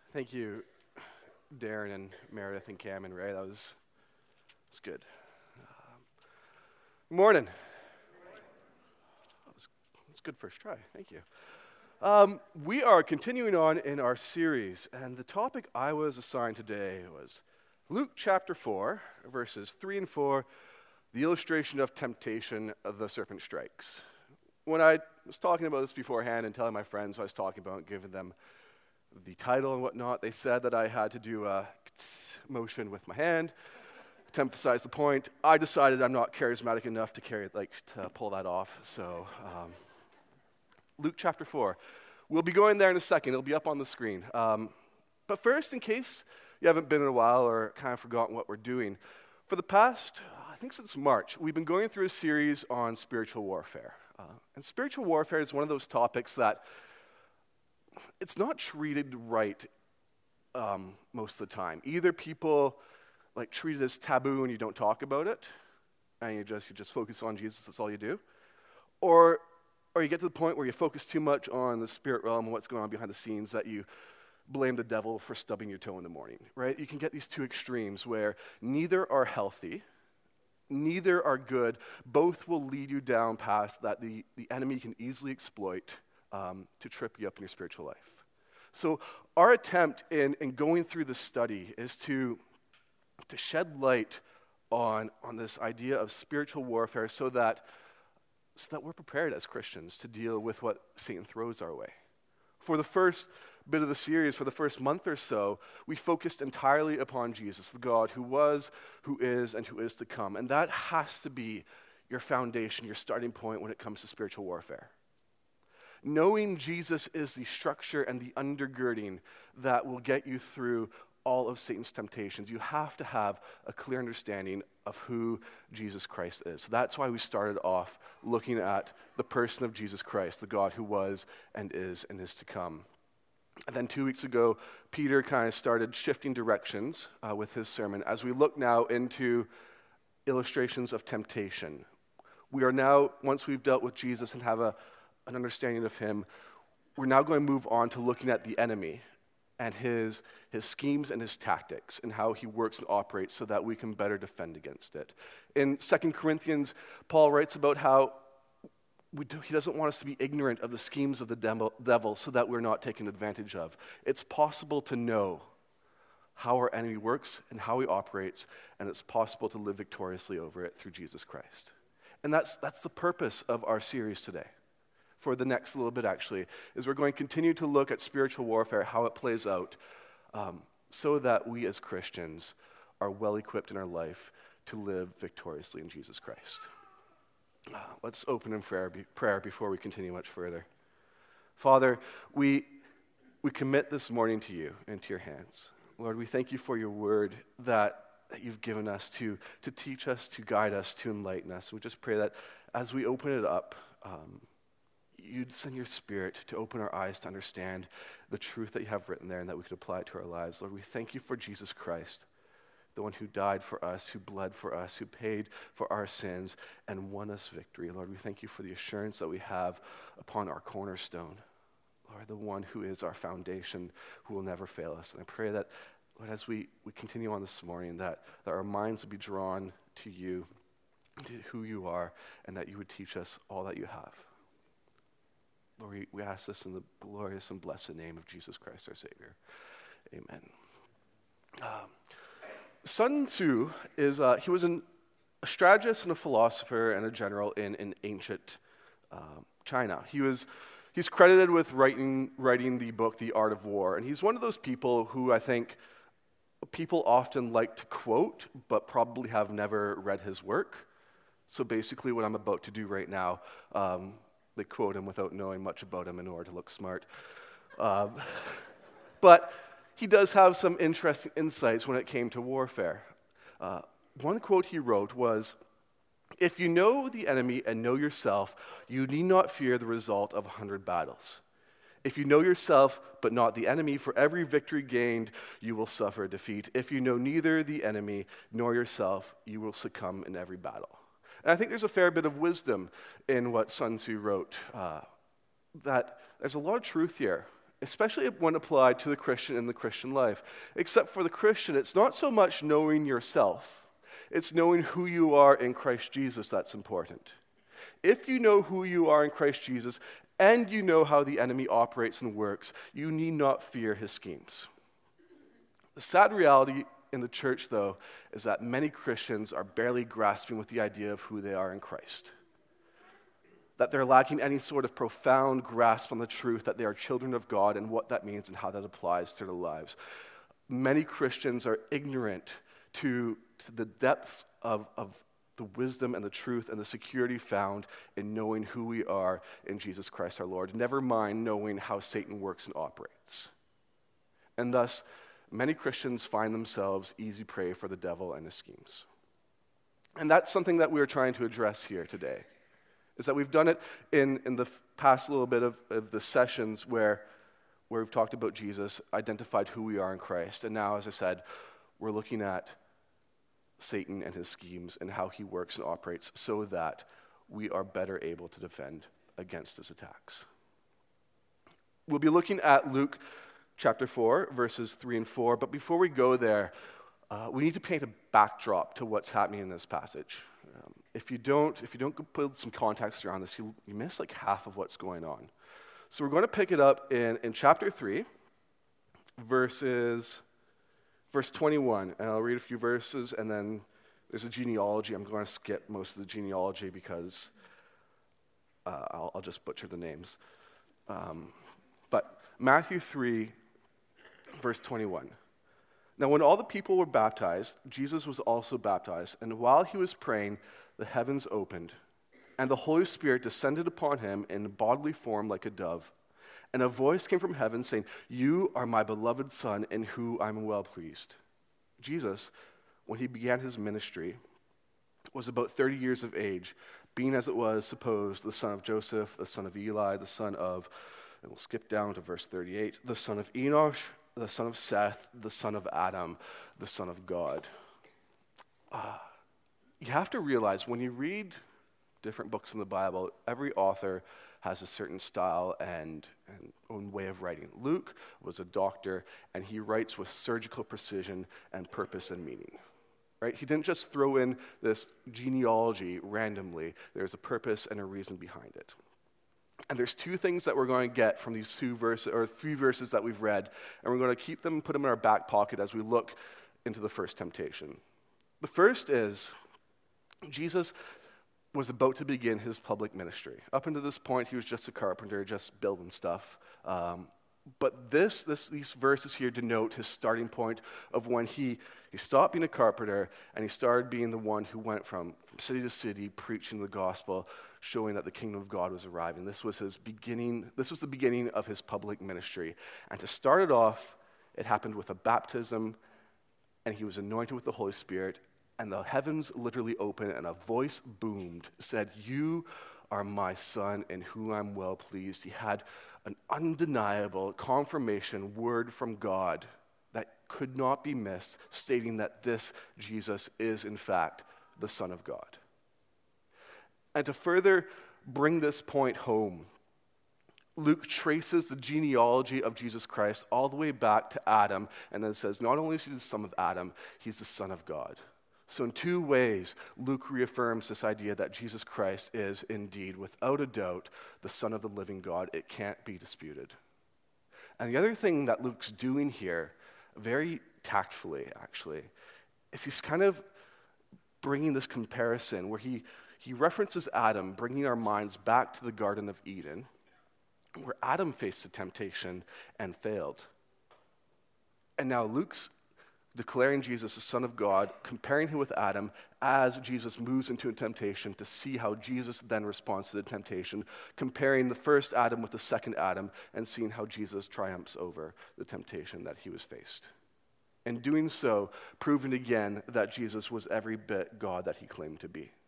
Thank you, Darren and Meredith and Cam and Ray. That was good. Morning. That's good first try. Thank you. We are continuing on in our series, and the topic I was assigned today was Luke chapter 4, verses 3 and 4, the illustration of temptation, the serpent strikes. When I was talking about this beforehand and telling my friends what I was talking about, giving them the title and whatnot, they said that I had to do a motion with my hand to emphasize the point. I decided I'm not charismatic enough to pull that off. So, Luke chapter 4. We'll be going there in a second. It'll be up on the screen. But first, in case you haven't been in a while or kind of forgotten what we're doing, for the past, I think since March, we've been going through a series on spiritual warfare. And spiritual warfare is one of those topics that it's not treated right most of the time. Either people treat it as taboo and you don't talk about it, and you just focus on Jesus, that's all you do. Or you get to the point where you focus too much on the spirit realm and what's going on behind the scenes that you blame the devil for stubbing your toe in the morning, right? You can get these two extremes where neither are healthy, neither are good. Both will lead you down paths that the enemy can easily exploit to trip you up in your spiritual life. So our attempt in going through this study is to shed light on this idea of spiritual warfare so that we're prepared as Christians to deal with what Satan throws our way. For the first bit of the series, for the first month or so, we focused entirely upon Jesus, the God who was, who is, and who is to come. And that has to be your foundation, your starting point when it comes to spiritual warfare. Knowing Jesus is the structure and the undergirding that will get you through all of Satan's temptations. You have to have a clear understanding of who Jesus Christ is. So that's why we started off looking at the person of Jesus Christ, the God who was and is to come. And then 2 weeks ago, Peter kind of started shifting directions with his sermon as we look now into illustrations of temptation. We are now, once we've dealt with Jesus and have an understanding of him, we're now going to move on to looking at the enemy and his schemes and his tactics and how he works and operates so that we can better defend against it. In 2 Corinthians, Paul writes about how he doesn't want us to be ignorant of the schemes of the devil so that we're not taken advantage of. It's possible to know how our enemy works and how he operates, and it's possible to live victoriously over it through Jesus Christ. And that's the purpose of our series today. For the next little bit, actually, is we're going to continue to look at spiritual warfare, how it plays out, so that we as Christians are well equipped in our life to live victoriously in Jesus Christ. Let's open in prayer before we continue much further. Father, we commit this morning to you and to your hands. Lord, we thank you for your word that you've given us to teach us, to guide us, to enlighten us. We just pray that as we open it up, you'd send your Spirit to open our eyes to understand the truth that you have written there and that we could apply it to our lives. Lord, we thank you for Jesus Christ, the one who died for us, who bled for us, who paid for our sins and won us victory. Lord, we thank you for the assurance that we have upon our cornerstone. Lord, the one who is our foundation, who will never fail us. And I pray that, Lord, as we continue on this morning, that our minds would be drawn to you, to who you are, and that you would teach us all that you have. Lord, we ask this in the glorious and blessed name of Jesus Christ, our Savior. Amen. Sun Tzu he was a strategist and a philosopher and a general in ancient China. He's credited with writing the book, The Art of War, and he's one of those people who I think people often like to quote, but probably have never read his work. So basically what I'm about to do right now, they quote him without knowing much about him in order to look smart. But he does have some interesting insights when it came to warfare. One quote he wrote was, "If you know the enemy and know yourself, you need not fear the result of 100 battles. If you know yourself but not the enemy, for every victory gained, you will suffer defeat. If you know neither the enemy nor yourself, you will succumb in every battle." And I think there's a fair bit of wisdom in what Sun Tzu wrote, that there's a lot of truth here especially when applied to the Christian in the Christian life. Except for the Christian, it's not so much knowing yourself, it's knowing who you are in Christ Jesus that's important. If you know who you are in Christ Jesus, and you know how the enemy operates and works, you need not fear his schemes. The sad reality in the church, though, is that many Christians are barely grasping with the idea of who they are in Christ. That they're lacking any sort of profound grasp on the truth that they are children of God and what that means and how that applies to their lives. Many Christians are ignorant to the depths of the wisdom and the truth and the security found in knowing who we are in Jesus Christ our Lord, never mind knowing how Satan works and operates. And thus, many Christians find themselves easy prey for the devil and his schemes. And that's something that we're trying to address here today, is that we've done it in the past little bit of the sessions where we've talked about Jesus, identified who we are in Christ, and now, as I said, we're looking at Satan and his schemes and how he works and operates so that we are better able to defend against his attacks. We'll be looking at Luke chapter 4, verses 3 and 4, but before we go there, we need to paint a backdrop to what's happening in this passage. If you don't put some context around this, you miss like half of what's going on. So we're going to pick it up in chapter 3, verse 21, and I'll read a few verses, and then there's a genealogy. I'm going to skip most of the genealogy because I'll just butcher the names. But Matthew 3, verse 21. Now when all the people were baptized, Jesus was also baptized, and while he was praying, the heavens opened, and the Holy Spirit descended upon him in bodily form like a dove. And a voice came from heaven saying, "You are my beloved Son, in whom I am well pleased." Jesus, when he began his ministry, was about 30 years of age, being as it was supposed the son of Joseph, the son of Eli, the son of, and we'll skip down to verse 38, the son of Enosh, the son of Seth, the son of Adam, the son of God. You have to realize when you read different books in the Bible, every author has a certain style and own way of writing. Luke was a doctor, and he writes with surgical precision and purpose and meaning. Right? He didn't just throw in this genealogy randomly. There's a purpose and a reason behind it. And there's two things that we're going to get from these two verses, or three verses that we've read, and we're going to keep them and put them in our back pocket as we look into the first temptation. The first is Jesus was about to begin his public ministry. Up until this point, he was just a carpenter, just building stuff. But these verses here denote his starting point of when he stopped being a carpenter and he started being the one who went from city to city preaching the gospel, showing that the kingdom of God was arriving. This was his beginning. This was the beginning of his public ministry. And to start it off, it happened with a baptism, and he was anointed with the Holy Spirit, and the heavens literally opened, and a voice boomed, said, "You are my Son, in whom I'm well pleased." He had an undeniable confirmation word from God that could not be missed, stating that this Jesus is, in fact, the Son of God. And to further bring this point home, Luke traces the genealogy of Jesus Christ all the way back to Adam, and then says, not only is he the son of Adam, he's the Son of God. So in two ways, Luke reaffirms this idea that Jesus Christ is indeed, without a doubt, the Son of the living God. It can't be disputed. And the other thing that Luke's doing here, very tactfully actually, is he's kind of bringing this comparison where he references Adam, bringing our minds back to the Garden of Eden, where Adam faced a temptation and failed. And now Luke's declaring Jesus the Son of God, comparing him with Adam as Jesus moves into a temptation to see how Jesus then responds to the temptation, comparing the first Adam with the second Adam and seeing how Jesus triumphs over the temptation that he was faced. And doing so, proving again that Jesus was every bit God that he claimed to be.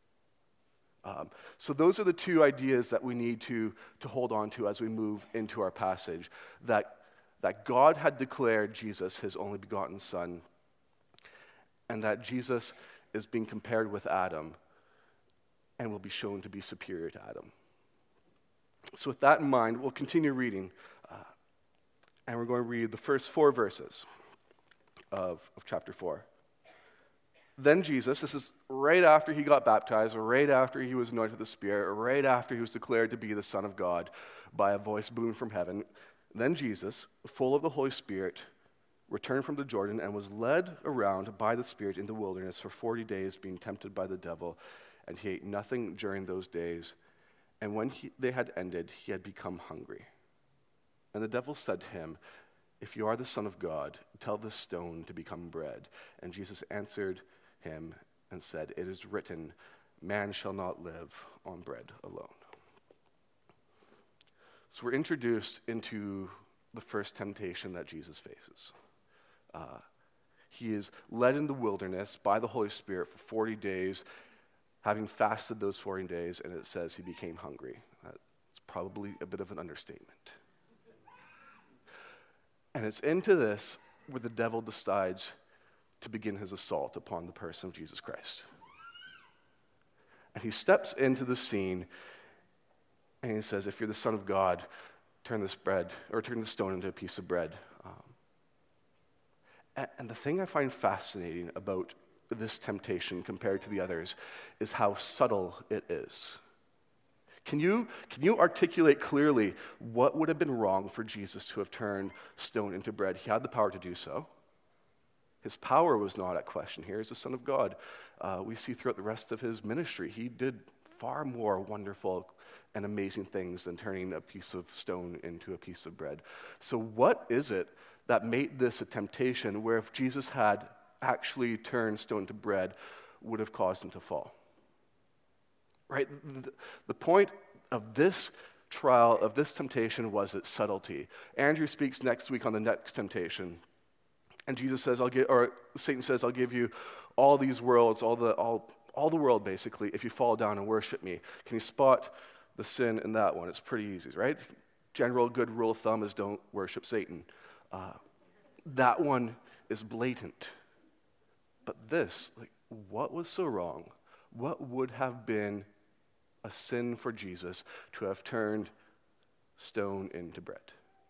So those are the two ideas that we need to hold on to as we move into our passage, that God had declared Jesus his only begotten Son, and that Jesus is being compared with Adam and will be shown to be superior to Adam. So with that in mind, we'll continue reading. And we're going to read the first 4 verses of chapter 4. Then Jesus, this is right after he got baptized, or right after he was anointed with the Spirit, or right after he was declared to be the Son of God by a voice boomed from heaven. Then Jesus, full of the Holy Spirit, returned from the Jordan and was led around by the Spirit in the wilderness for 40 days, being tempted by the devil. And he ate nothing during those days. And when they had ended, he had become hungry. And the devil said to him, "If you are the Son of God, tell this stone to become bread." And Jesus answered him and said, "It is written, man shall not live on bread alone." So we're introduced into the first temptation that Jesus faces. He is led in the wilderness by the Holy Spirit for 40 days, having fasted those 40 days, and it says he became hungry. It's probably a bit of an understatement. And it's into this where the devil decides to begin his assault upon the person of Jesus Christ. And he steps into the scene and he says, "If you're the Son of God, turn this stone into a piece of bread." And the thing I find fascinating about this temptation compared to the others is how subtle it is. Can you articulate clearly what would have been wrong for Jesus to have turned stone into bread? He had the power to do so. His power was not at question here. He's the Son of God. We see throughout the rest of his ministry, he did far more wonderful and amazing things than turning a piece of stone into a piece of bread. So what is it that made this a temptation where if Jesus had actually turned stone to bread would have caused him to fall? Right? The point of this trial, of this temptation, was its subtlety. Andrew speaks next week on the next temptation. And Jesus says, Satan says, "I'll give you all these worlds, all the world basically, if you fall down and worship me." Can you spot the sin in that one? It's pretty easy, right? General good rule of thumb is don't worship Satan. That one is blatant. But this, what was so wrong? What would have been a sin for Jesus to have turned stone into bread?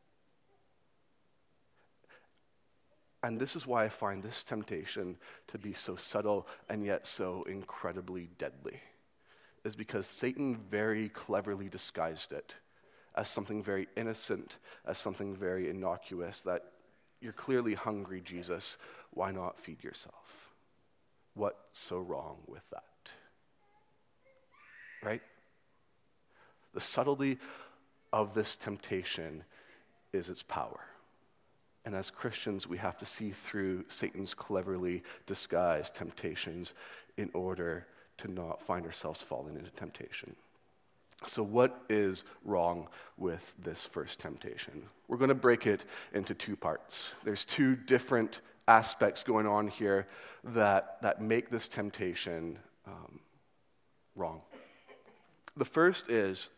And this is why I find this temptation to be so subtle and yet so incredibly deadly, is because Satan very cleverly disguised it as something very innocent, as something very innocuous, that you're clearly hungry, Jesus, why not feed yourself? What's so wrong with that? Right? The subtlety of this temptation is its power. And as Christians, we have to see through Satan's cleverly disguised temptations in order to not find ourselves falling into temptation. So what is wrong with this first temptation? We're going to break it into 2 parts. There's 2 different aspects going on here that make this temptation wrong. The first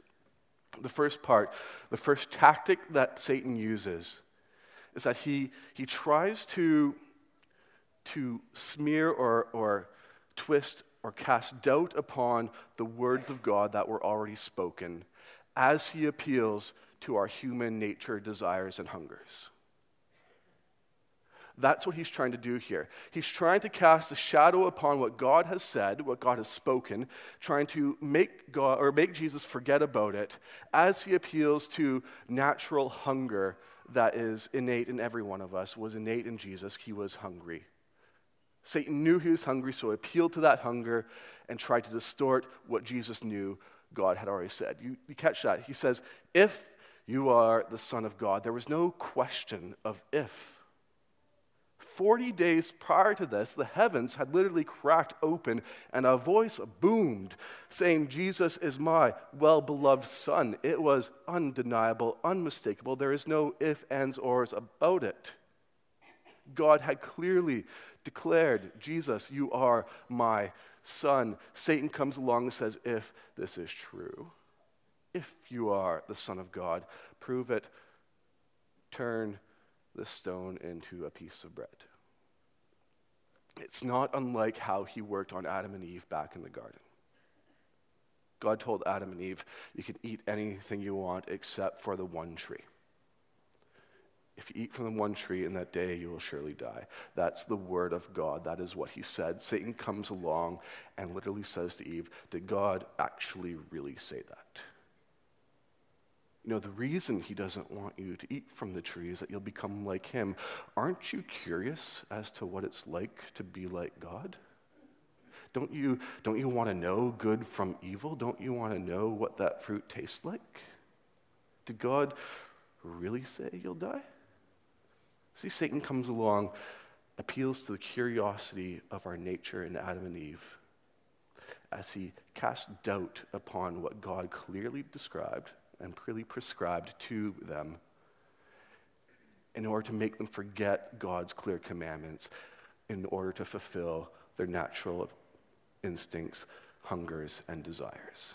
tactic that Satan uses is that he tries to smear or twist or cast doubt upon the words of God that were already spoken as he appeals to our human nature, desires, and hungers. That's what he's trying to do here. He's trying to cast a shadow upon what God has said, what God has spoken, trying to make Jesus forget about it as he appeals to natural hunger that is innate in every one of us, was innate in Jesus. He was hungry. Satan knew he was hungry, so he appealed to that hunger and tried to distort what Jesus knew God had already said. You catch that? He says, "If you are the Son of God," there was no question of if. 40 days prior to this, the heavens had literally cracked open and a voice boomed saying, "Jesus is my well-beloved Son." It was undeniable, unmistakable. There is no ifs, ands, ors about it. God had clearly declared, "Jesus, you are my Son." Satan comes along and says, "If this is true, if you are the Son of God, prove it. Turn the stone into a piece of bread." It's not unlike how he worked on Adam and Eve back in the garden. God told Adam and Eve, "You can eat anything you want except for the one tree." If you eat from the one tree in that day, you will surely die. That's the word of God. That is what he said. Satan comes along and literally says to Eve, did God actually really say that? You know, the reason he doesn't want you to eat from the tree is that you'll become like him. Aren't you curious as to what it's like to be like God? Don't you want to know good from evil? Don't you want to know what that fruit tastes like? Did God really say you'll die? See, Satan comes along, appeals to the curiosity of our nature in Adam and Eve as he casts doubt upon what God clearly described and clearly prescribed to them in order to make them forget God's clear commandments, in order to fulfill their natural instincts, hungers, and desires.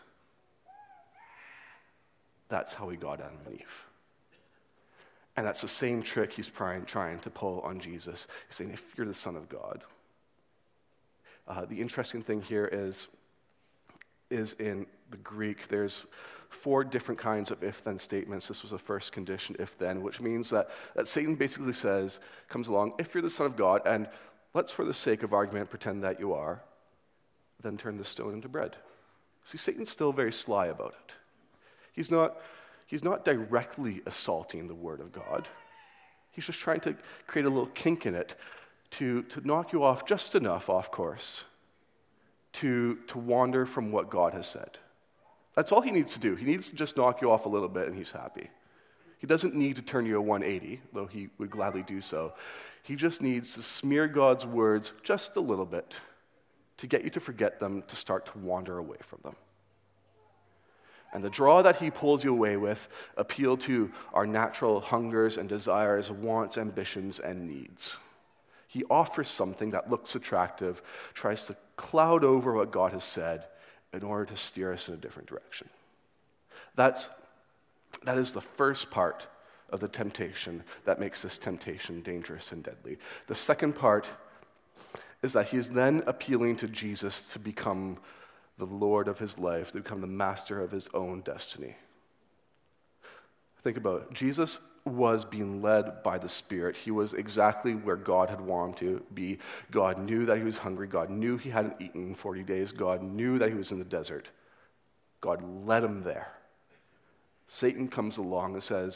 That's how he got Adam and Eve. And that's the same trick he's trying to pull on Jesus. He's saying, if you're the Son of God. The interesting thing here is in the Greek, there's 4 different kinds of if-then statements. This was the first condition, if-then, which means that Satan basically comes along, if you're the Son of God, and let's, for the sake of argument, pretend that you are, then turn the stone into bread. See, Satan's still very sly about it. He's not directly assaulting the word of God. He's just trying to create a little kink in it to knock you off just enough off course to wander from what God has said. That's all he needs to do. He needs to just knock you off a little bit and he's happy. He doesn't need to turn you a 180, though he would gladly do so. He just needs to smear God's words just a little bit to get you to forget them, to start to wander away from them. And the draw that he pulls you away with appeal to our natural hungers and desires, wants, ambitions, and needs. He offers something that looks attractive, tries to cloud over what God has said in order to steer us in a different direction. That is the first part of the temptation that makes this temptation dangerous and deadly. The second part is that he is then appealing to Jesus to become the Lord of his life, to become the master of his own destiny. Think about it. Jesus was being led by the Spirit. He was exactly where God had wanted him to be. God knew that he was hungry. God knew he hadn't eaten in 40 days. God knew that he was in the desert. God led him there. Satan comes along and says,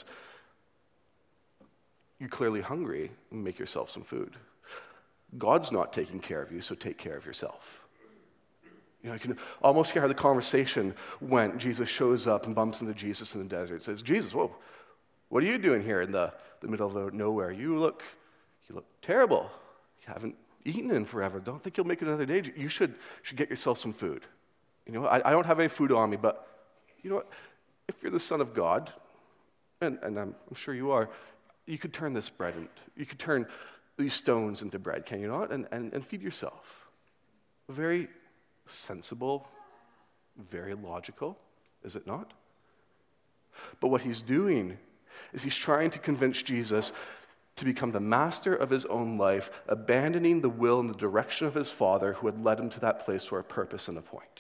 you're clearly hungry. Make yourself some food. God's not taking care of you, so take care of yourself. You know, you can almost hear how the conversation went. Jesus shows up and bumps into Jesus in the desert. Says, Jesus, whoa, what are you doing here in the middle of nowhere? You look terrible. You haven't eaten in forever. Don't think you'll make it another day. You should get yourself some food. You know, I don't have any food on me, but you know what? If you're the Son of God, and I'm sure you are, you could turn this bread and you could turn these stones into bread, can you not? And feed yourself. Very sensible, very logical, is it not? But what he's doing is he's trying to convince Jesus to become the master of his own life, abandoning the will and the direction of his Father who had led him to that place for a purpose and a point.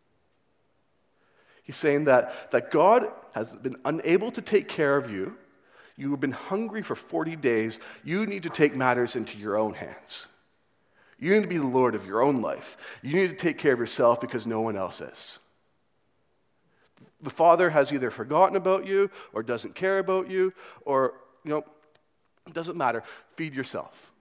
He's saying that God has been unable to take care of you. You have been hungry for 40 days. You need to take matters into your own hands. You need to be the Lord of your own life. You need to take care of yourself because no one else is. The Father has either forgotten about you or doesn't care about you or, it doesn't matter. Feed yourself.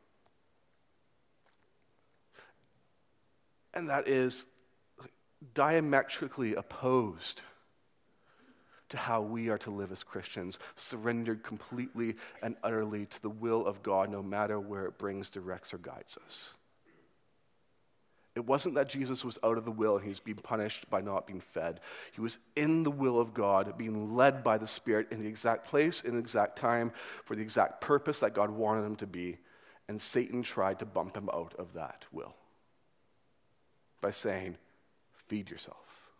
And that is diametrically opposed to how we are to live as Christians, surrendered completely and utterly to the will of God, no matter where it brings, directs, or guides us. It wasn't that Jesus was out of the will and he was being punished by not being fed. He was in the will of God, being led by the Spirit in the exact place, in the exact time, for the exact purpose that God wanted him to be. And Satan tried to bump him out of that will by saying, feed yourself.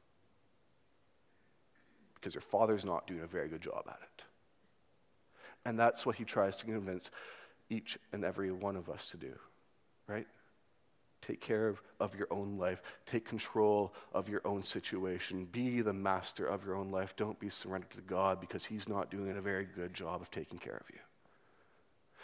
Because your Father's not doing a very good job at it. And that's what he tries to convince each and every one of us to do, right? Take care of your own life. Take control of your own situation. Be the master of your own life. Don't be surrendered to God because he's not doing a very good job of taking care of you.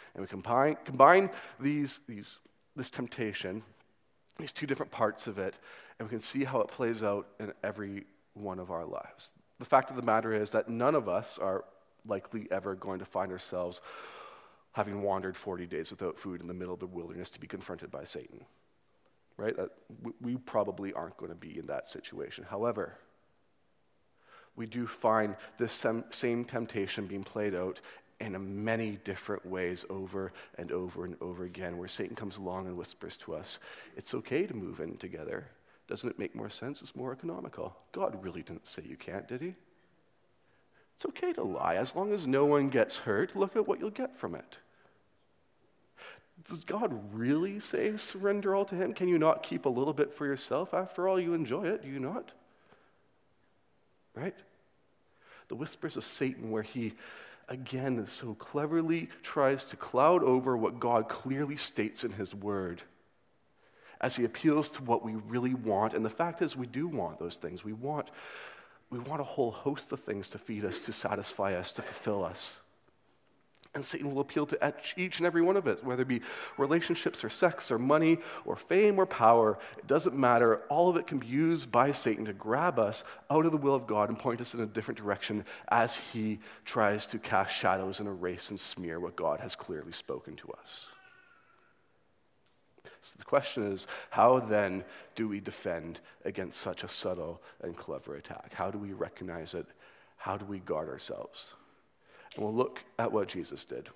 And we combine this temptation, these two different parts of it, and we can see how it plays out in every one of our lives. The fact of the matter is that none of us are likely ever going to find ourselves having wandered 40 days without food in the middle of the wilderness to be confronted by Satan, right? We probably aren't going to be in that situation. However, we do find this same temptation being played out in many different ways over and over and over again, where Satan comes along and whispers to us, it's okay to move in together. Doesn't it make more sense? It's more economical. God really didn't say you can't, did he? It's okay to lie. As long as no one gets hurt, look at what you'll get from it. Does God really say surrender all to him? Can you not keep a little bit for yourself? After all, you enjoy it, do you not? Right? The whispers of Satan, where he, again, so cleverly tries to cloud over what God clearly states in his word as he appeals to what we really want. And the fact is, we do want those things. We want a whole host of things to feed us, to satisfy us, to fulfill us. And Satan will appeal to each and every one of it, whether it be relationships or sex or money or fame or power. It doesn't matter. All of it can be used by Satan to grab us out of the will of God and point us in a different direction as he tries to cast shadows and erase and smear what God has clearly spoken to us. So the question is, how then do we defend against such a subtle and clever attack? How do we recognize it? How do we guard ourselves? And we'll look at what Jesus did.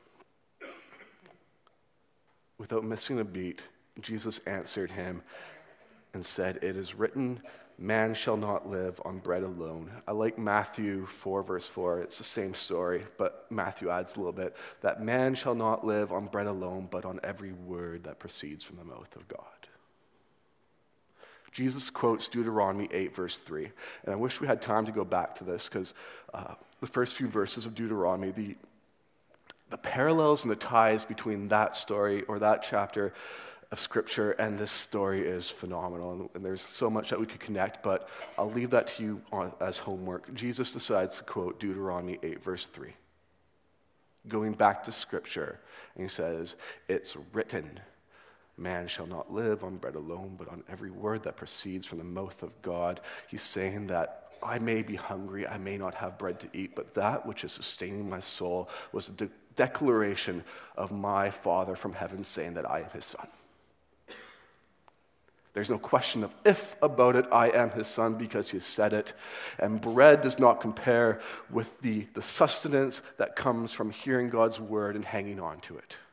Without missing a beat, Jesus answered him and said, "It is written, man shall not live on bread alone." I like Matthew 4, verse 4. It's the same story, but Matthew adds a little bit. That man shall not live on bread alone, but on every word that proceeds from the mouth of God. Jesus quotes Deuteronomy 8, verse 3. And I wish we had time to go back to this, because the first few verses of Deuteronomy, the parallels and the ties between that story or that chapter of Scripture and this story is phenomenal, and there's so much that we could connect, but I'll leave that to you as homework. Jesus decides to quote Deuteronomy 8, verse 3, going back to Scripture, and he says, "It's written, man shall not live on bread alone, but on every word that proceeds from the mouth of God." He's saying that I may be hungry, I may not have bread to eat, but that which is sustaining my soul was a declaration of my Father from heaven saying that I am his son. There's no question of if about it. I am his son because he has said it. And bread does not compare with the sustenance that comes from hearing God's word and hanging on to it.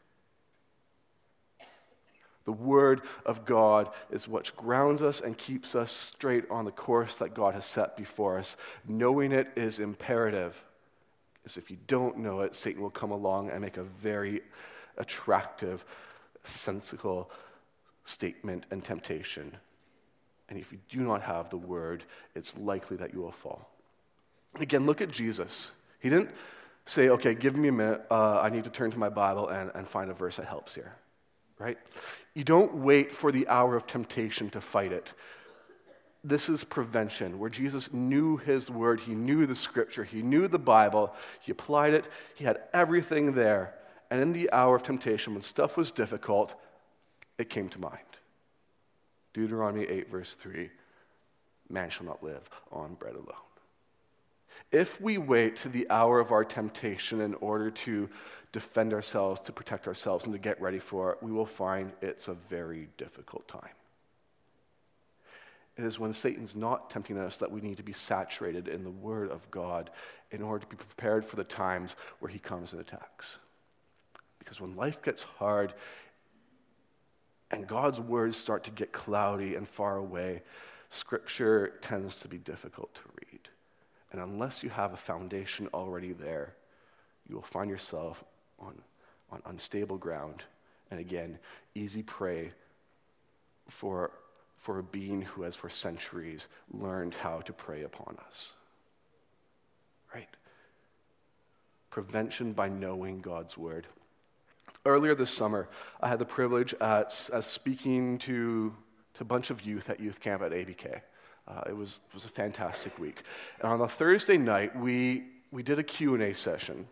The word of God is what grounds us and keeps us straight on the course that God has set before us. Knowing it is imperative, because if you don't know it, Satan will come along and make a very attractive, sensical statement and temptation. And if you do not have the word, it's likely that you will fall. Again, look at Jesus. He didn't say, okay, give me a minute, I need to turn to my Bible and find a verse that helps here, right? You don't wait for the hour of temptation to fight it. This is prevention, where Jesus knew his word, he knew the Scripture, he knew the Bible, he applied it, he had everything there. And in the hour of temptation, when stuff was difficult, it came to mind. Deuteronomy 8, verse 3, man shall not live on bread alone. If we wait to the hour of our temptation in order to defend ourselves, to protect ourselves, and to get ready for it, we will find it's a very difficult time. It is when Satan's not tempting us that we need to be saturated in the Word of God in order to be prepared for the times where he comes and attacks. Because when life gets hard and God's words start to get cloudy and far away, Scripture tends to be difficult to read. And unless you have a foundation already there, you will find yourself on unstable ground. And again, easy prey for a being who has for centuries learned how to prey upon us. Right? Prevention by knowing God's word. Earlier this summer, I had the privilege as speaking to a bunch of youth at youth camp at ABK. It was a fantastic week. And on a Thursday night, we did a Q&A session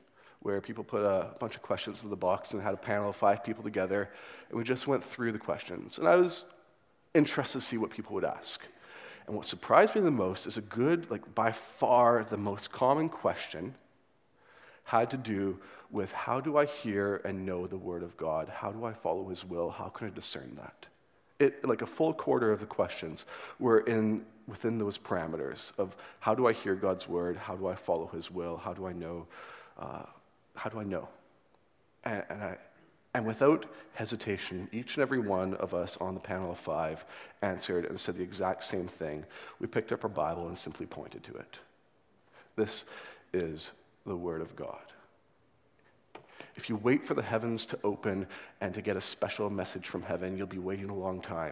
where people put a bunch of questions in the box and had a panel of 5 people together, and we just went through the questions. And I was interested to see what people would ask. And what surprised me the most is by far the most common question had to do with, how do I hear and know the Word of God? How do I follow His will? How can I discern that? A full quarter of the questions were within those parameters of, how do I hear God's Word? How do I follow His will? How do I know? And without hesitation, each and every one of us on the panel of 5 answered and said the exact same thing. We picked up our Bible and simply pointed to it. This is the Word of God. If you wait for the heavens to open and to get a special message from heaven, you'll be waiting a long time.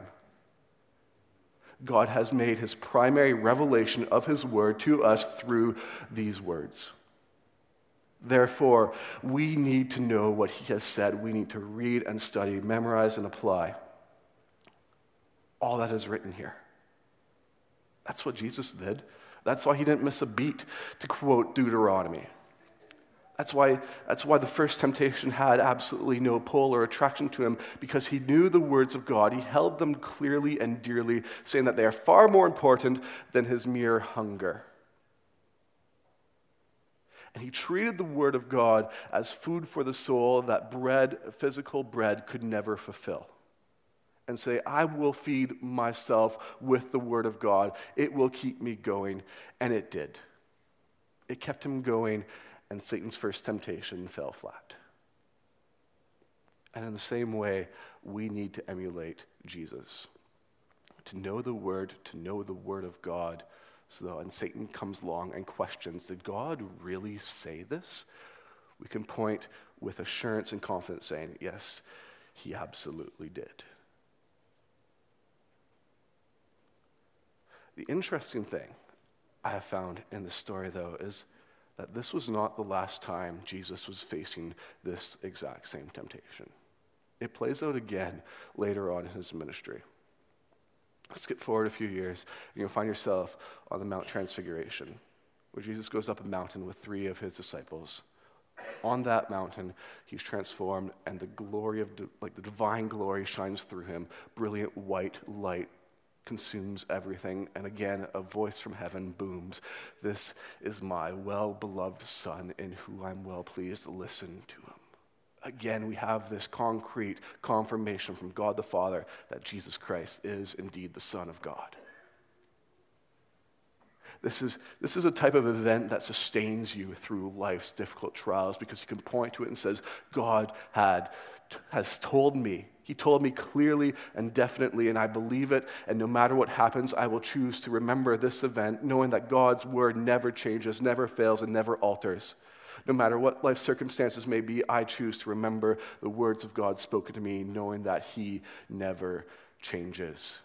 God has made His primary revelation of His Word to us through these words. Therefore, we need to know what He has said. We need to read and study, memorize and apply all that is written here. That's what Jesus did. That's why He didn't miss a beat to quote Deuteronomy. That's why the first temptation had absolutely no pull or attraction to Him, because He knew the words of God. He held them clearly and dearly, saying that they are far more important than His mere hunger. And He treated the Word of God as food for the soul that physical bread, could never fulfill. And say, I will feed myself with the Word of God. It will keep me going. And it did. It kept Him going, and Satan's first temptation fell flat. And in the same way, we need to emulate Jesus. To know the Word of God. So when Satan comes along and questions, did God really say this? We can point with assurance and confidence saying, yes, He absolutely did. The interesting thing I have found in this story, though, is that this was not the last time Jesus was facing this exact same temptation. It plays out again later on in His ministry. Skip forward a few years, and you'll find yourself on the Mount Transfiguration, where Jesus goes up a mountain with 3 of His disciples. On that mountain, He's transformed, and the glory of the divine glory shines through Him. Brilliant white light consumes everything, and again, a voice from heaven booms. This is my well-beloved Son, in whom I'm well pleased. Listen to Him. Again, we have this concrete confirmation from God the Father that Jesus Christ is indeed the Son of God. This is a type of event that sustains you through life's difficult trials, because you can point to it and says, God has told me. He told me clearly and definitely, and I believe it, and no matter what happens, I will choose to remember this event, knowing that God's word never changes, never fails, and never alters. No matter what life circumstances may be, I choose to remember the words of God spoken to me, knowing that He never changes.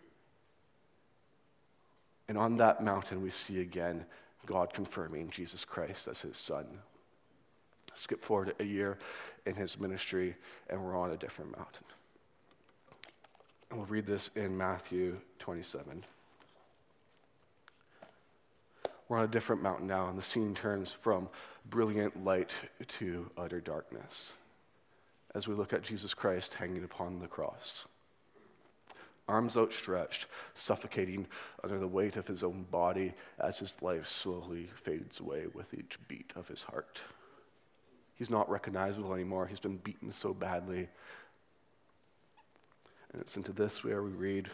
And on that mountain, we see again God confirming Jesus Christ as His Son. Skip forward a year in His ministry, and we're on a different mountain. And we'll read this in Matthew 27. We're on a different mountain now, and the scene turns from brilliant light to utter darkness as we look at Jesus Christ hanging upon the cross. Arms outstretched, suffocating under the weight of His own body as His life slowly fades away with each beat of His heart. He's not recognizable anymore. He's been beaten so badly. And it's into this where we read,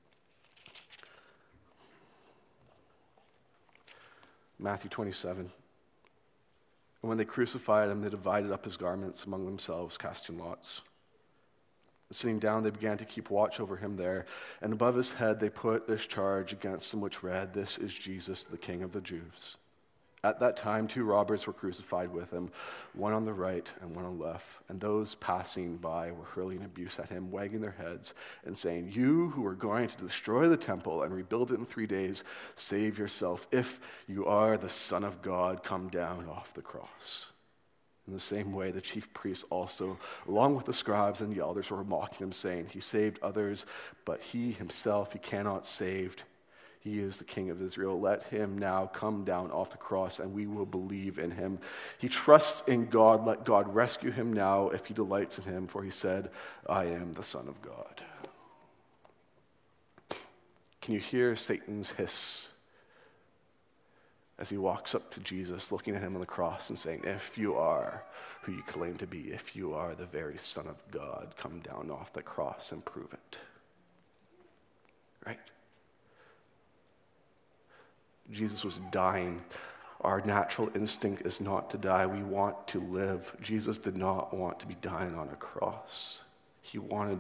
Matthew 27. And when they crucified Him, they divided up His garments among themselves, casting lots. And sitting down, they began to keep watch over Him there. And above His head, they put this charge against Him, which read, "This is Jesus, the King of the Jews." At that time, 2 robbers were crucified with Him, one on the right and one on the left. And those passing by were hurling abuse at Him, wagging their heads and saying, "You who are going to destroy the temple and rebuild it in 3 days, save yourself. If you are the Son of God, come down off the cross." In the same way, the chief priests also, along with the scribes and the elders, were mocking Him, saying, "He saved others, but He Himself He cannot save. He is the King of Israel. Let him now come down off the cross, and we will believe in him. He trusts in God. Let God rescue him now if he delights in him, for he said, I am the Son of God. Can you hear Satan's hiss as he walks up to Jesus, looking at him on the cross and saying, if you are who you claim to be, if you are the very Son of God, come down off the cross and prove it. Right? Jesus was dying. Our natural instinct is not to die. We want to live. Jesus did not want to be dying on a cross. He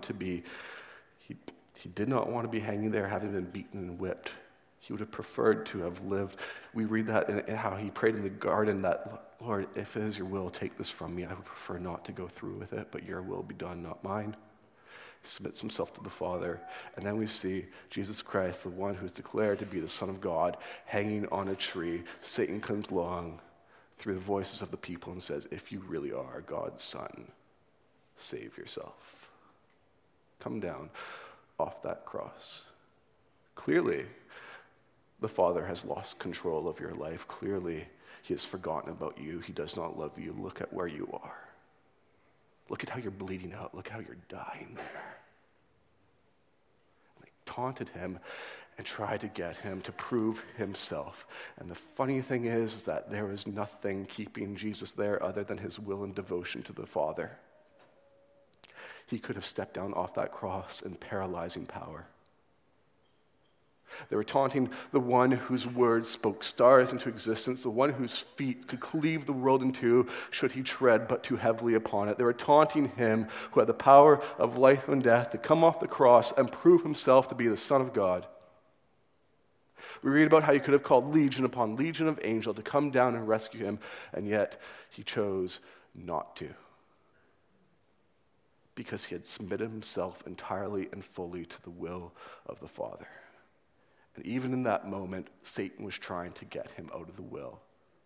did not want to be hanging there having been beaten and whipped. He would have preferred to have lived. We read that in how he prayed in the garden that, Lord, if it is your will, take this from me. I would prefer not to go through with it, but your will be done, not mine. He submits himself to the Father. And then we see Jesus Christ, the one who is declared to be the Son of God, hanging on a tree. Satan comes along through the voices of the people and says, if you really are God's Son, save yourself. Come down off that cross. Clearly, the Father has lost control of your life. Clearly, he has forgotten about you. He does not love you. Look at where you are. Look at how you're bleeding out. Look how you're dying there. They taunted him and tried to get him to prove himself. And the funny thing is that there is nothing keeping Jesus there other than his will and devotion to the Father. He could have stepped down off that cross in paralyzing power. They were taunting the one whose words spoke stars into existence, the one whose feet could cleave the world in two should he tread but too heavily upon it. They were taunting him who had the power of life and death to come off the cross and prove himself to be the Son of God. We read about how he could have called legion upon legion of angels to come down and rescue him, and yet he chose not to, because he had submitted himself entirely and fully to the will of the Father. And even in that moment, Satan was trying to get him out of the will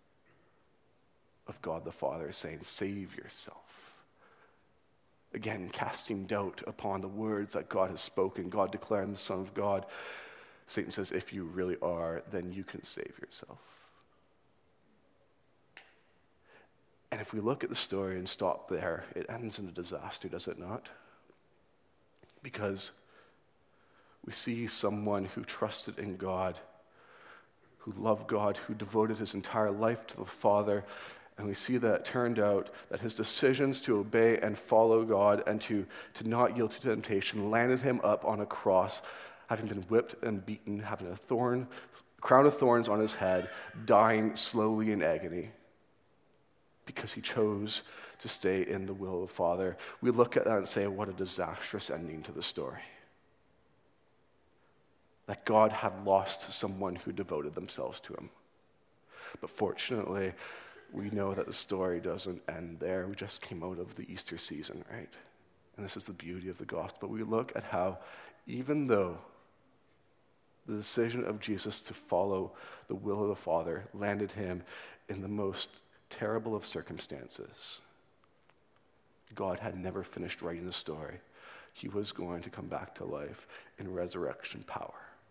of God the Father, saying, save yourself. Again, casting doubt upon the words that God has spoken, God declaring the Son of God. Satan says, if you really are, then you can save yourself. And if we look at the story and stop there, it ends in a disaster, does it not? Because we see someone who trusted in God, who loved God, who devoted his entire life to the Father, and we see that it turned out that his decisions to obey and follow God and to not yield to temptation landed him up on a cross, having been whipped and beaten, having a crown of thorns on his head, dying slowly in agony, because he chose to stay in the will of the Father. We look at that and say, what a disastrous ending to the story. That God had lost someone who devoted themselves to him. But fortunately, we know that the story doesn't end there. We just came out of the Easter season, right? And this is the beauty of the gospel. We look at how, even though the decision of Jesus to follow the will of the Father landed him in the most terrible of circumstances, God had never finished writing the story. He was going to come back to life in resurrection power.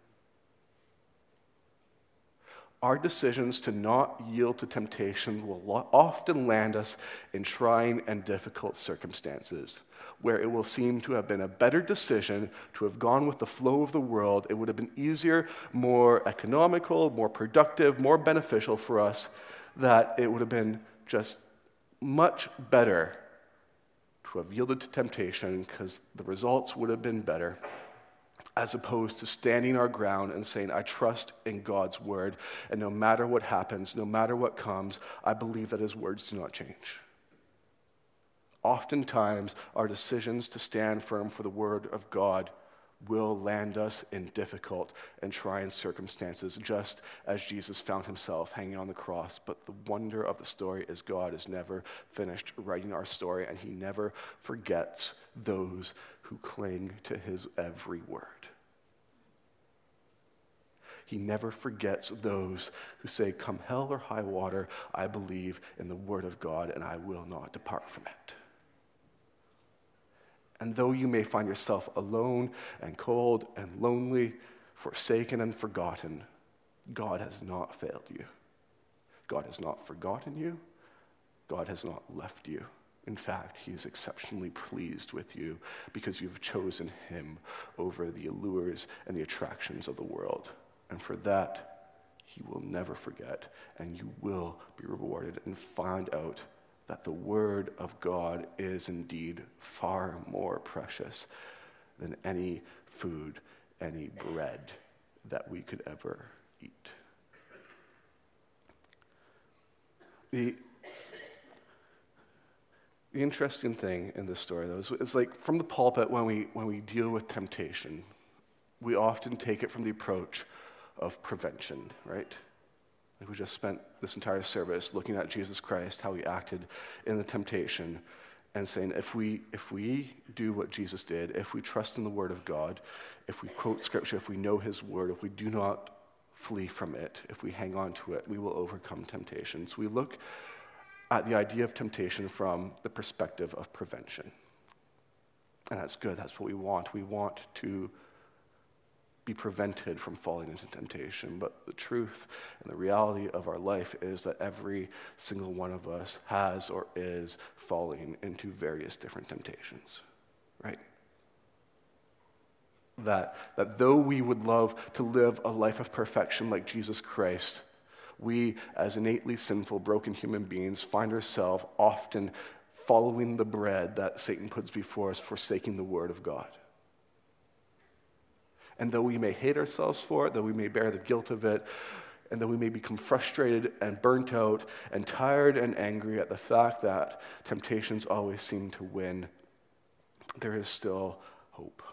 Our decisions to not yield to temptation will often land us in trying and difficult circumstances, where it will seem to have been a better decision to have gone with the flow of the world. It would have been easier, more economical, more productive, more beneficial for us, that it would have been just much better to have yielded to temptation because the results would have been better, as opposed to standing our ground and saying, I trust in God's word, and no matter what happens, no matter what comes, I believe that his words do not change. Oftentimes, our decisions to stand firm for the word of God will land us in difficult and trying circumstances, just as Jesus found himself hanging on the cross. But the wonder of the story is God is never finished writing our story, and he never forgets those who cling to his every word. He never forgets those who say, come hell or high water, I believe in the word of God and I will not depart from it. And though you may find yourself alone and cold and lonely, forsaken and forgotten, God has not failed you. God has not forgotten you. God has not left you. In fact, he is exceptionally pleased with you because you've chosen him over the allures and the attractions of the world. And for that, he will never forget, and you will be rewarded and find out that the word of God is indeed far more precious than any food, any bread that we could ever eat. The interesting thing in this story, though, is like from the pulpit when we deal with temptation, we often take it from the approach of prevention, right? Like we just spent this entire service looking at Jesus Christ, how he acted in the temptation, and saying if we do what Jesus did, if we trust in the word of God, if we quote scripture, if we know his word, if we do not flee from it, if we hang on to it, we will overcome temptations. We look at the idea of temptation from the perspective of prevention. And that's good. That's what we want. We want to be prevented from falling into temptation. But the truth and the reality of our life is that every single one of us has or is falling into various different temptations, right? That though we would love to live a life of perfection like Jesus Christ, we, as innately sinful, broken human beings, find ourselves often following the bread that Satan puts before us, forsaking the word of God. And though we may hate ourselves for it, though we may bear the guilt of it, and though we may become frustrated and burnt out and tired and angry at the fact that temptations always seem to win, there is still hope.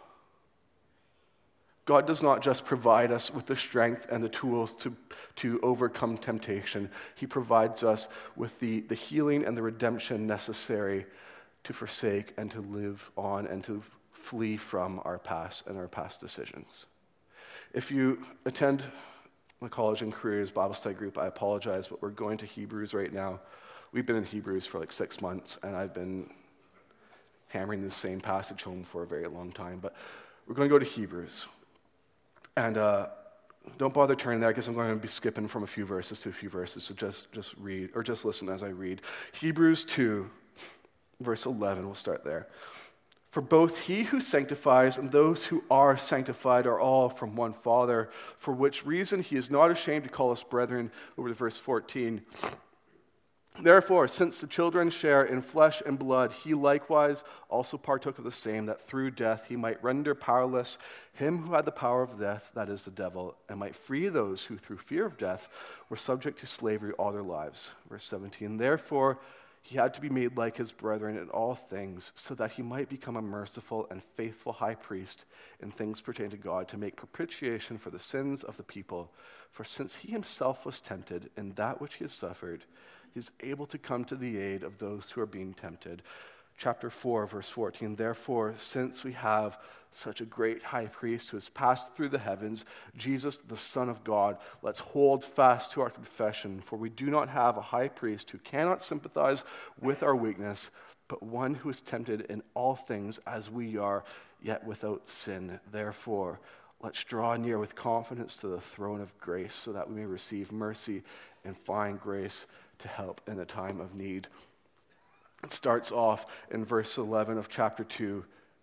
God does not just provide us with the strength and the tools to overcome temptation. He provides us with the healing and the redemption necessary to forsake and to live on and to flee from our past and our past decisions. If you attend the College and Careers Bible Study group, I apologize, but we're going to Hebrews right now. We've been in Hebrews for like 6 months, and I've been hammering the same passage home for a very long time, but we're going to go to Hebrews. And don't bother turning there, because I'm going to be skipping from a few verses to a few verses, so just read, or just listen as I read. Hebrews 2, verse 11, we'll start there. For both he who sanctifies and those who are sanctified are all from one Father, for which reason he is not ashamed to call us brethren, over to verse 14. Therefore, since the children share in flesh and blood, he likewise also partook of the same, that through death he might render powerless him who had the power of death, that is the devil, and might free those who through fear of death were subject to slavery all their lives. Verse 17, therefore he had to be made like his brethren in all things, so that he might become a merciful and faithful high priest in things pertaining to God, to make propitiation for the sins of the people. For since he himself was tempted in that which he has suffered, he is able to come to the aid of those who are being tempted. Chapter 4, verse 14, therefore, since we have such a great high priest who has passed through the heavens, Jesus, the Son of God, let's hold fast to our confession, for we do not have a high priest who cannot sympathize with our weakness, but one who is tempted in all things as we are, yet without sin. Therefore, let's draw near with confidence to the throne of grace, so that we may receive mercy and find grace to help in the time of need. It starts off in verse 11 of chapter 2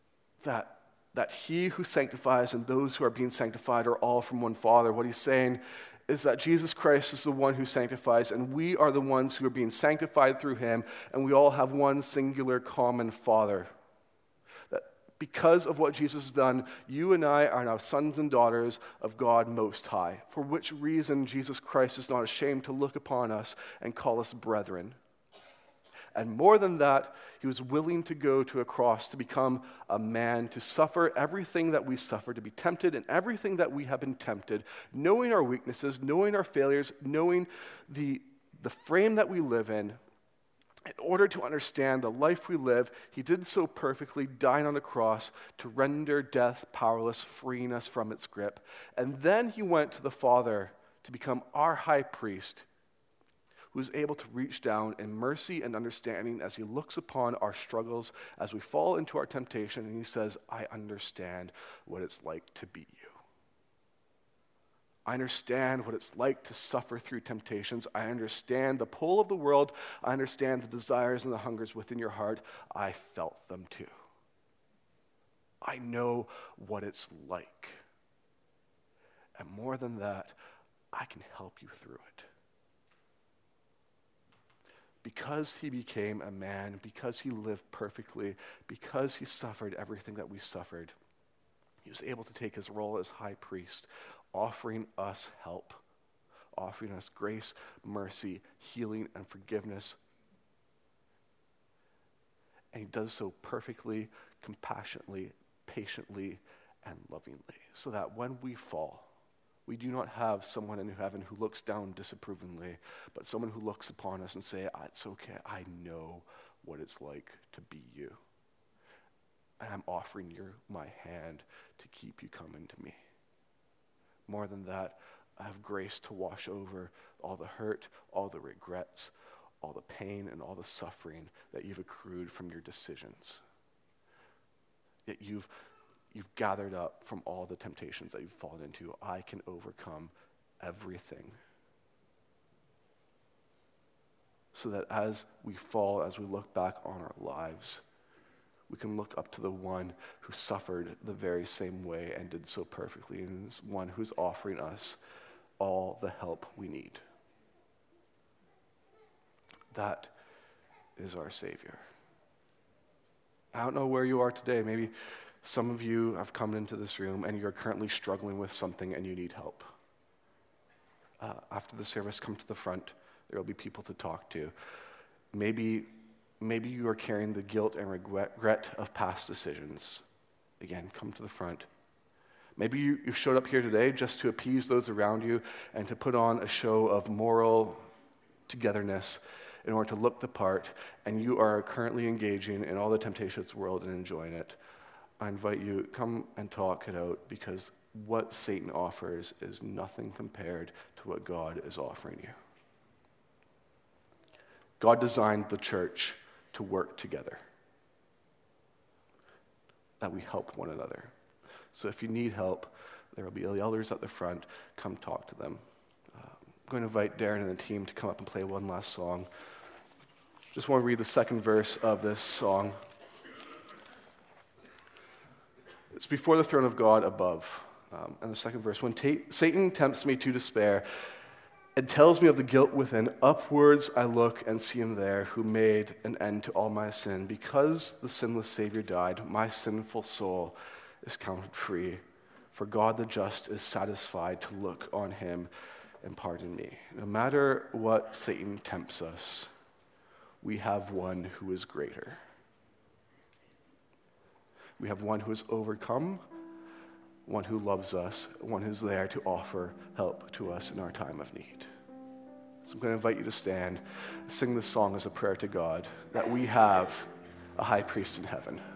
that he who sanctifies and those who are being sanctified are all from one Father. What he's saying is that Jesus Christ is the one who sanctifies, and we are the ones who are being sanctified through him, and we all have one singular common Father. That because of what Jesus has done, you and I are now sons and daughters of God Most High, for which reason Jesus Christ is not ashamed to look upon us and call us brethren. And more than that, he was willing to go to a cross, to become a man, to suffer everything that we suffer, to be tempted in everything that we have been tempted, knowing our weaknesses, knowing our failures, knowing the frame that we live in order to understand the life we live. He did so perfectly, dying on the cross to render death powerless, freeing us from its grip. And then he went to the Father to become our high priest, who is able to reach down in mercy and understanding as he looks upon our struggles as we fall into our temptation, and he says, I understand what it's like to be you. I understand what it's like to suffer through temptations. I understand the pull of the world. I understand the desires and the hungers within your heart. I felt them too. I know what it's like. And more than that, I can help you through it. Because he became a man, because he lived perfectly, because he suffered everything that we suffered, he was able to take his role as high priest, offering us help, offering us grace, mercy, healing, and forgiveness. And he does so perfectly, compassionately, patiently, and lovingly, so that when we fall, we do not have someone in heaven who looks down disapprovingly, but someone who looks upon us and say, it's okay, I know what it's like to be you. And I'm offering you my hand to keep you coming to me. More than that, I have grace to wash over all the hurt, all the regrets, all the pain, and all the suffering that you've accrued from your decisions. That you've gathered up from all the temptations that you've fallen into. I can overcome everything. So that as we fall, as we look back on our lives, we can look up to the one who suffered the very same way and did so perfectly, and is one who's offering us all the help we need. That is our Savior. I don't know where you are today. Maybe some of you have come into this room and you're currently struggling with something and you need help. After the service, come to the front. There will be people to talk to. Maybe you are carrying the guilt and regret of past decisions. Again, come to the front. Maybe you showed up here today just to appease those around you and to put on a show of moral togetherness in order to look the part, and you are currently engaging in all the temptations of the world and enjoying it. I invite you, come and talk it out, because what Satan offers is nothing compared to what God is offering you. God designed the church to work together, that we help one another. So if you need help, there will be the elders at the front. Come talk to them. I'm going to invite Darren and the team to come up and play one last song. Just want to read the second verse of this song. It's before the throne of God above. And the second verse, when Satan tempts me to despair and tells me of the guilt within, upwards I look and see him there who made an end to all my sin. Because the sinless Savior died, my sinful soul is counted free. For God the just is satisfied to look on him and pardon me. No matter what Satan tempts us, we have one who is greater. We have one who has overcome, one who loves us, one who's there to offer help to us in our time of need. So I'm going to invite you to stand, sing this song as a prayer to God, that we have a high priest in heaven.